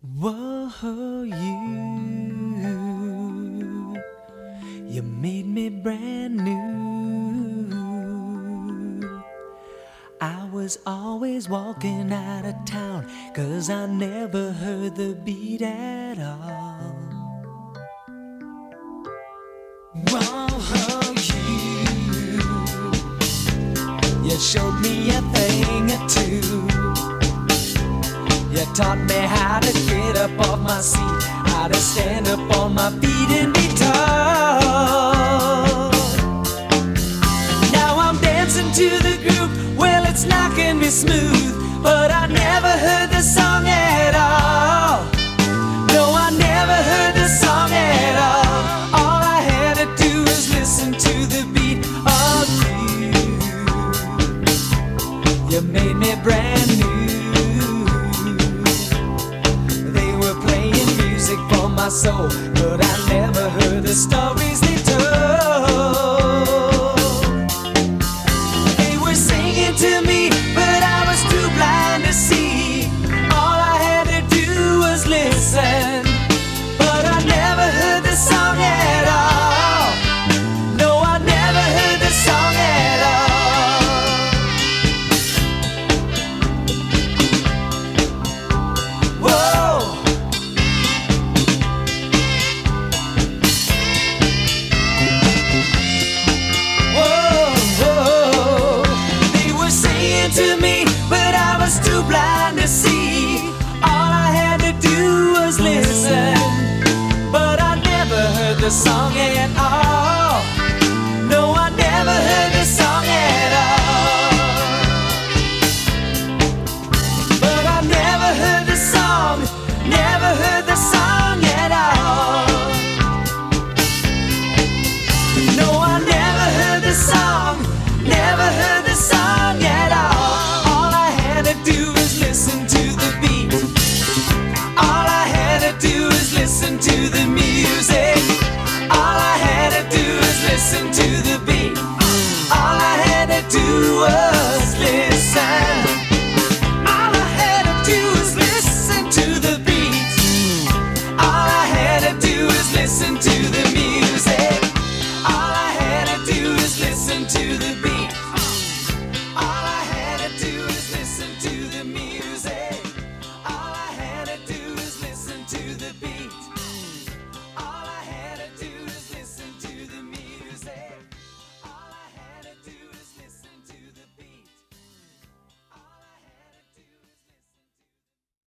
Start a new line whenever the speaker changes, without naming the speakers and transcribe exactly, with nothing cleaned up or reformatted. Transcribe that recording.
Whoa, you, you made me brand new. I was always walking out of town, 'cause I never heard the beat at all. Whoa, you, you showed me a thing or two. You taught me how to get up off my seat, how to stand up on my feet and be tall. Now I'm dancing to the groove, well it's knocking me smooth, but I never heard the song at all. No, I never heard the song at all. All I had to do was listen to the beat of you. You made me brand new. For my soul, but I never heard the stories they told. They were singing to me, but I was too blind to see. All I had to do was listen, but I never heard the song at all. No, I never heard the song at all. Whoa. To me, but I was too blind to see. All I had to do was listen, but I never heard the song.